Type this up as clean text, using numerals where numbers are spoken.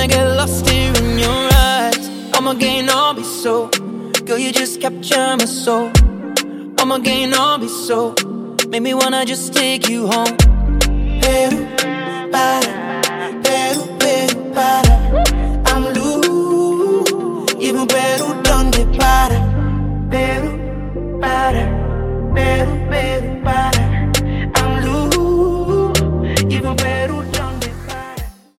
wanna get lost here in your eyes. I'ma gain on me so. Girl, you just capture my soul. I'ma gain on me so. Make me wanna just take you home. Hey, bye.